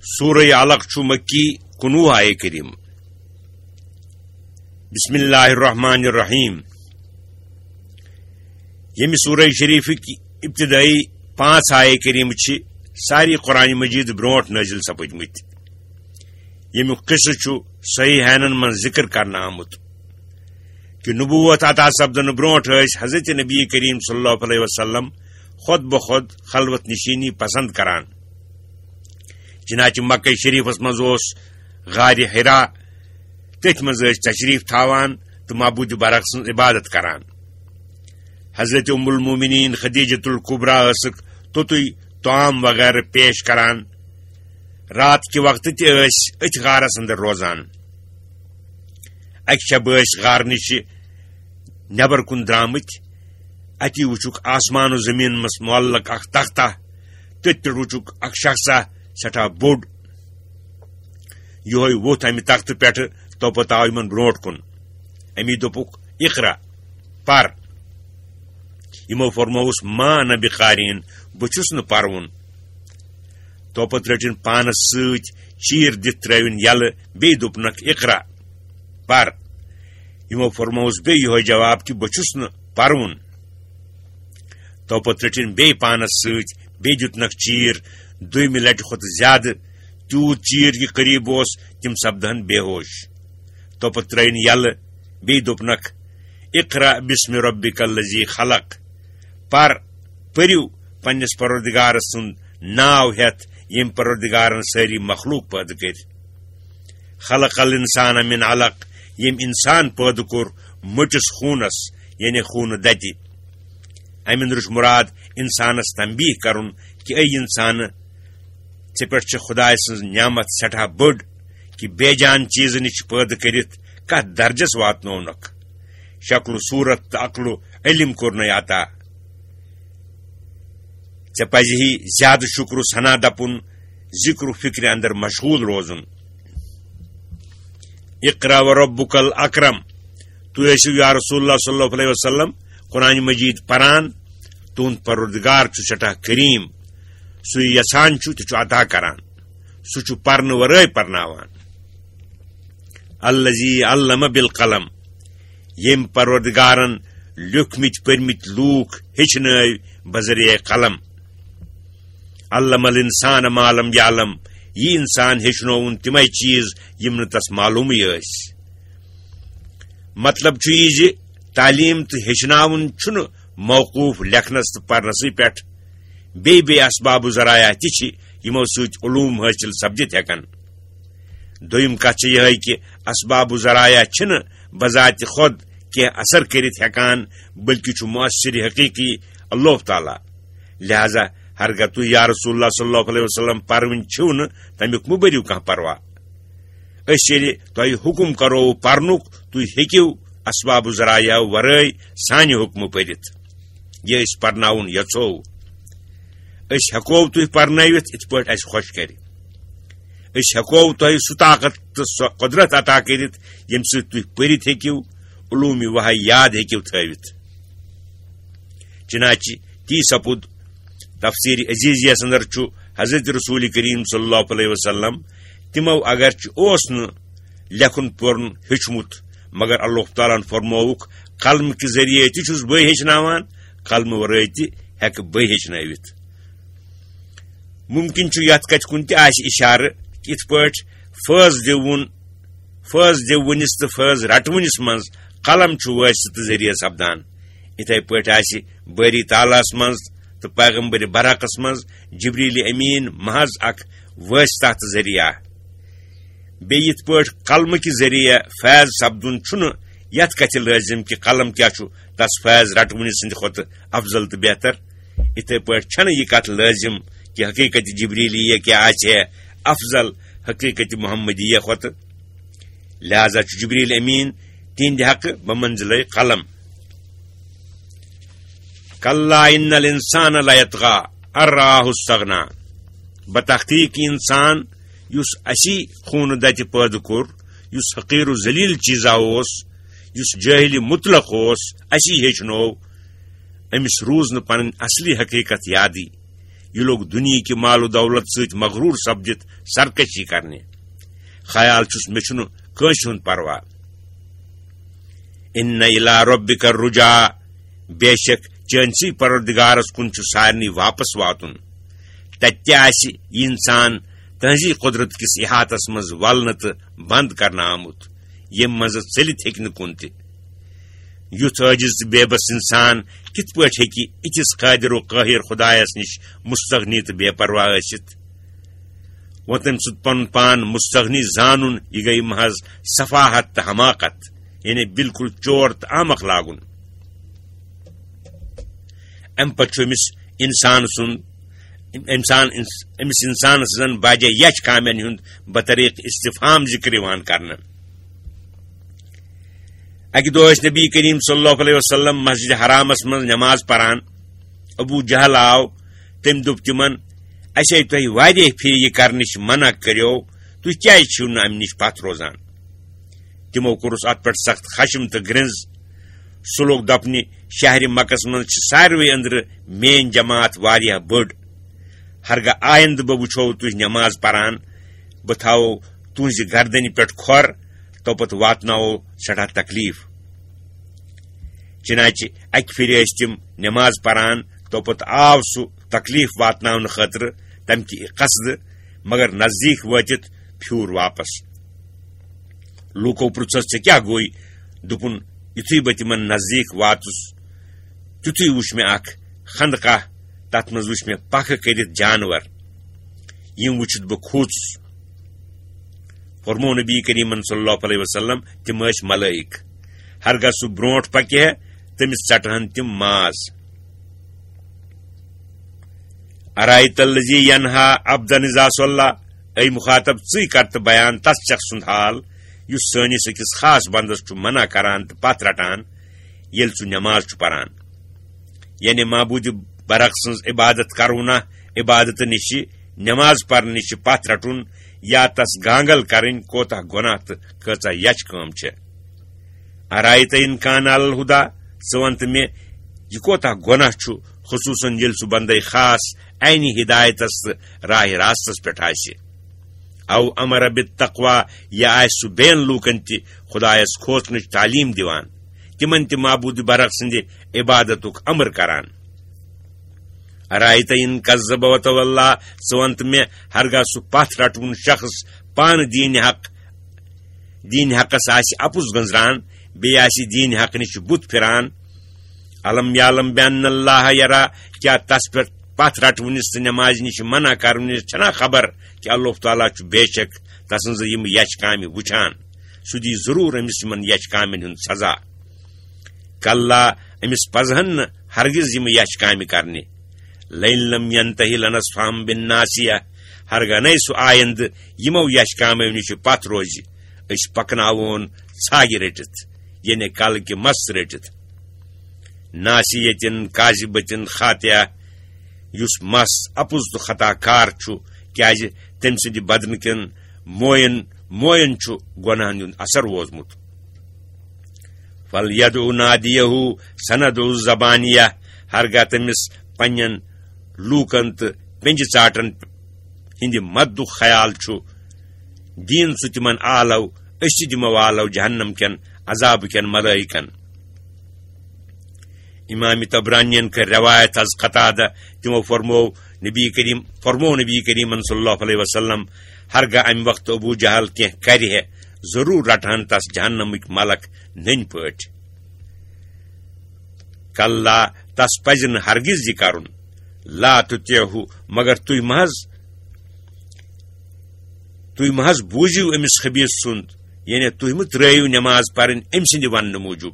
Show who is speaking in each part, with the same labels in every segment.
Speaker 1: سورہ علق چھ مکی 19 آیہ کریم. بسم اللہ الرحمن الرحیم. یم سورہ شریف کی ابتدائی 5 آیہ کریم چھ ساری قرآن مجید برونٹ نازل سپدمت. یم قصہ چھ صحیحین من ذکر کرنا آمت کہ نبوت عطا سپدن برونٹ حضرت نبی کریم صلی اللہ علیہ وسلم خود بخود خلوت نشینی پسند کران. چنانچہ مکہ شریفس مز غار حرا تتھ مز تشریف تھاوان تو معبود برق سن عبادت کران. حضرت ام المومنین خدیجۃ الکبریٰ ٲسکھ توتُے طعام وغیرہ پیش کران. رات کے وقت ات غارس اندر روزان. اکہ شب غار نش نبر کن درامت. اتی وچھک آسمان و زمین مس معلق اخ تختہ. تت وچھک اخ شخصہ سٹھا بوڑ. یہ ووت امہ تختہ پہ توپت آو ان برونٹ کن. امی دوپک اقرا پر. یمو فرموس ما نہ بقارین بچس نہ پرون. توپت رٹن پانس ست چیر دت ترون یل بی دوپنک اقرا پر. یمو فرموس بی یہ جواب کہ بچس نہ پرون. توپت رٹن بی پانس ست بی دتنک چیر. دویمہ لٹہ کھت زیادہ تیوت چیر یہ قریب اوس تم سپدہن بے ہوش. توپت ترین یل بی دوپنک اقرا بسم ربک الذی خلق. پر پریو پنس پروردگار سند ناو ہیت یم پروردگارن ساری مخلوق پید کر. خلق الانسان من علق یم انسان پید کور مٹس خونس یعنی خون دتی. امن رش مراد انسانس تنبیہ کرن کہ اے انسان ے پہ خدا سن نعمت سٹھا بڑ کہ بے جان چیز نش پید کرت کت درجس واتنونک. شکل صورت تو عقل و علم کورن عطا. ے پزی زیادہ شکر و ثنا دپن ذکر و فکر اندر مشغول روزن. اقرا و ربک الاکرم. تو ٲسِو یا رسول اللہ صلی اللہ علیہ وسلم قرآن مجید پران. تہد پروردگار سٹھا کریم. سُہ یژھان تہ عطا کران. سہ پرنہ ورٲے پرناوان. الذی علم بالقلم یم پروردگارن لیوکھمت پرمت لوک ہیچھنٲوۍ بذریعہ قلم. علم الانسان ما لم یعلم یہ انسان ہیچھنوون تمے چیز یم نہ تس معلومے ٲسۍ. مطلب یہ تعلیم تو ہیچھناون چھُنہ موقوف لیکھنس تو پرنسے پٮ۪ٹھ. بی اسباب و ذرائع تہ یمو ست علوم حاصل سپدت ہیکن. دویم کت یہ کہ اسباب و ذرائع چھنہ بذات خود کی اثر کرت ہیکان بلکہ چھ مؤثر حقیقی اللہ تعالی. لہذا ہرگاہ تھی یا رسول اللہ صلی اللہ علیہ وسلم پرون چھو نہ تمیک مہ بریو کانٛہہ پروا. ییٚلہِ تۄہہِ حکم کرو پرنُک تُہۍ ہیٚکِو اسباب و ذرائع ورٲے سانہِ حکمہ پٔرِتھ. یہ أسۍ پرناوُن یژھو أسۍ ہیٚکو تُہۍ پرنٲوِتھ یِتھ پٲٹھۍ اَسہِ خۄش کرِ. أسۍ ہیٚکو تۄہہِ سُہ طاقت تہٕ سۄ قدرت عطا کٔرِتھ ییٚمہِ سۭتۍ تُہۍ پٔرِتھ ہیٚکِو علوٗمِ وحی یاد ہیٚکِو تھٲوِتھ. چنانچہ تی سپُد تفسیر عزیزیس اندر چھُ حضرت رسول کریم صلی اللہ علیہ وسلم تمو اگرچہ اوس نہ لیکھن پورن ہیچھمت مگر اللہ تعالیٰ فرموک قلم کے ذریعے تہ چھس بے ہیچھناوان قلم ورٲے تہ ہیکہ بے ہیچھنٲوِتھ. ممکن چھ یتھ کتھ کن تہ آسہِ اشارہ یتھ پٲٹھۍ فٲض دِونس تہ فٲض رٹونس منز قلم چھ وٲسطہٕ ذریعہ سپدان. یتھے پٲٹھۍ آسہِ باری تعالیٰ منز تو پیغمبر برعقس منز جبریل امین محض اخ وٲسطہ ذریعہ. بیٚیہِ یتھ پٲٹھۍ قلم کہ ذریعہ فیض سپدن چھُنہ یتھ کتھ لٲزم کہ قلم کیا چھُ تس فیض رٹونہ سند کھۄتہٕ افضل تو بہتر. یتھے پٲٹھۍ چھنہ یہ کتھ لٲزم کہ حقیقت جبریلیہ کیا آسہِ افضل حقیقت محمدیہ کھۄتہٕ. لہذا چھُ جبریل امین تہندِ حقہٕ بمنزلے قلم. کلا ان الانسان لیطغی ان رآہ استغنی. بتحقیق انسان یس اسی خون دتہ پید کور یس حقیر و ذلیل چیزا اوس یس جاہل مطلق اوس اسی ہیچنو امس روز نہ پن اصلی حقیقت یادی یہ لوگ دنیا کی مال و دولت ست مغرور سپدت سرکشی کرنے خیال چھس مے چھُنہٕ کٲنٛسہِ ہُنٛد پروا ان الی ربک الرجا بے شک چٲنسٕے پروردگارس کُن چھُ سارنٕے واپس واتُن تتہِ تہِ آسہِ یہِ انسان تہنٛزی قدرت کِس احاطس منٛز ولنہٕ تہٕ بند کرنہٕ آمُت ییٚمہِ منٛزٕ ژٔلِتھ ہیٚکہِ نہٕ کُن تہِ یُتھ عٲجز تہٕ بے بس انسان کِتھ پٲٹھۍ ہیٚکہِ أکِس قٲدر و قٲہِر خۄدایس نِش مستغنی تہٕ بے پرواہ ٲسِتھ و تٔمۍ سُنٛد پنُن پان مستغنی زانُن یہِ گٔیہِ محض صفاحت تہٕ حماقت یعنی بالکل چور تہٕ آمکھ لاگُن امہِ پتہٕ چھُ أمِس انسانس زن باجے یچھ کامٮ۪ن ہُنٛد بطریق استفہام ذکر یِوان کرنہٕ اکہِ دۄہ ٲسۍ نبی کریم صلی اللہ علیہ وسلم مسجد حرامس منٛز نماز پران ابو جہل آو تٔمۍ دوٚپ تِمن اسے تۄہہِ واریاہ پھِرِ یہِ کرنٕچ منع کٔرِو تُہۍ کیازِ چھِو نہٕ امہِ نِش پتھ روزان تِمو کوٚرُس اتھ پٮ۪ٹھ سخت خشم تہٕ گرنز سُہ لوگ دپنہِ شہرِ مکس منٛز چھِ ساروٕے أنٛدرٕ میٲنۍ جماعت واریاہ بٔڑ ہرگاہ آیندٕ بہٕ وٕچھو تُہۍ نماز پران بہٕ تھاوو تُہنزِ گردنہِ پٮ۪ٹھ کھۄر توپت واتناوو سٹھاہ تکلیف چنانچہ اکہ پھر ٲسۍ تِم نماز پران توپت آو سُہ تکلیف واتناونہٕ خٲطرٕ تمہِ کہِ قصدٕ مگر نزدیٖک وٲتِتھ پھیوٗر واپس لوٗکو پرٛژھس ژےٚ کیٛاہ گوٚے دوٚپُن یُتھُے بہٕ تِمن نزدیٖک واتُس تیُتھُے وُچھ مےٚ اکھ خندقاہ تتھ منٛز وُچھ مےٚ پکھٕ کٔرِتھ جانور یِم وٕچھِتھ بہٕ کھوٗژُس فرمو نبی کریمن صلی اللہ علیہ وسلم تِم ٲسۍ ملٲیک ہرگاہ سُہ برونٛٹھ پکہِ ہے تٔمِس ژٹہن تِم ماز ارایت الذی ینہا عبدن اذا صلی اے مخاطب ژٕے کر تہٕ بیان تس شخص سُنٛد حال یُس سٲنِس أکِس خاص بندس چھُ منع کران تہٕ پتھ رٹان ییٚلہِ سُہ نماز چھُ پران یعنی معبوٗدِ برق سٕنٛز عبادت کرُن عبادتہٕ نِشہِ نماز پرنہٕ نِشہِ پتھ رٹُن یا تس گانگل کرٕنۍ کوتاہ گۄناہ تہٕ کۭژاہ یچھ کٲم چھےٚ ارایت ان کان علی الہدا ژٕ ون تہٕ مےٚ یہِ کوتاہ گۄناہ چھُ خصوٗصن ییٚلہِ سُہ بندے خاص عینی ہدایتس تہٕ راہ راستس پٮ۪ٹھ آسہِ او امر بالتقوا یا آسہِ سُہ بیٚین لوٗکن تہِ خۄدایس کھوژنٕچ تعلیٖم دِوان تِمن تہِ معبوٗدِ برق سٕنٛدِ عبادتُک امر کران ارایت ان کذب وتولى ژٕ ون تہٕ مےٚ ہرگاہ سُہ پتھ رٹوُن شخص پانہٕ دیٖنہِ حقس آسہِ اپُز گنٛزران بیٚیہِ آسہِ دیٖنہِ حق نِش بُتھ پھِران علم یعلم بأن اللہ یرا کیٛاہ تس پٮ۪ٹھ پتھ رٹوُنس تہٕ نمازِ نِش منع کرنٕچ چھنا خبر کہِ اللہ تعالیٰ چھُ بے شک تسٕنٛزٕ یِم یچھ کامہِ وٕچھان سُہ دی ضروٗر أمِس یِمن یچھ کامٮ۪ن ہُنٛد سزا کلّا أمِس پزہن نہٕ ہرگز یِم یچھ کامہِ کرنہِ لئن لم ينتهي لنصفهم بالناسیہ ہرگاہ نَے سُہ آیندٕ یِمو یچھ کامیو نِش پتھ روزِ أسۍ پکناوون ژھاگہِ رٔٹِتھ یعنی کلہٕ کہِ مس رٔٹِتھ ناسیتن کاذبتن خاطیہ یُس مس اپُز تہٕ خطا کار چھُ کیازِ تٔمۍ سٕنٛدِ بدنہٕ کٮ۪ن موین چھُ گۄناہن ہُنٛد اثر ووزمُت فلیدعو نادیہو سندعو زبانیہ ہرگاہ تٔمِس پننٮ۪ن لوٗکن تہٕ پنجہِ ژاٹن ہٕنٛدِ مددُک خیال چھُ دِیٖن سُہ تِمن آلو أسۍ تہِ دِمو آلو جہنم کٮ۪ن عذاب کٮ۪ن ملٲیکن امام طبرانین کٔر روایت حض قتادہ تِمو فرمو نبی کریمن صلی اللہ علیہ وسلم ہرگاہ امہِ وقتہٕ ابو جہل کینٛہہ کرِ ہے ضروٗر رٹہن تس جہنمٕکۍ ملک نٔنۍ پٲٹھۍ کلّا تس پزِ نہٕ ہرگز یہِ کرُن لا تُطیعہُ مگر تُہۍ محض بوٗزِو أمِس خبیٖث سُنٛد یعنی تُہۍ مہٕ ترٲیِو نماز پرٕنۍ أمۍ سٕنٛدِ وننہٕ موٗجوٗب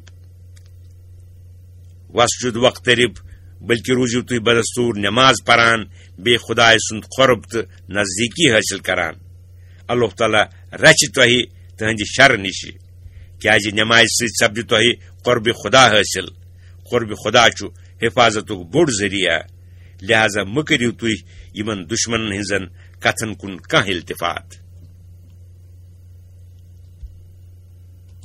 Speaker 1: وسجد وقترب بلکہ روٗزِو تُہۍ بدستوٗر نماز پران بیٚیہِ خۄداے سُنٛد قۄرب تہٕ نزدیٖکی حٲصِل کران اللہ تعالیٰ رچھِ تۄہہِ تٕہنٛدِ شرٕ نِشہِ کیازِ نمازِ سۭتۍ سپدِ تۄہہِ قۄربِ خۄدا حٲصِل قۄربِ خۄدا چھُ حفاظتُک بوٚڑ ذٔریعہٕ لہذا مہٕ کٔرِو تُہۍ یِمن دُشمنن ہٕنٛزن کتھن کُن کانٛہہ التفات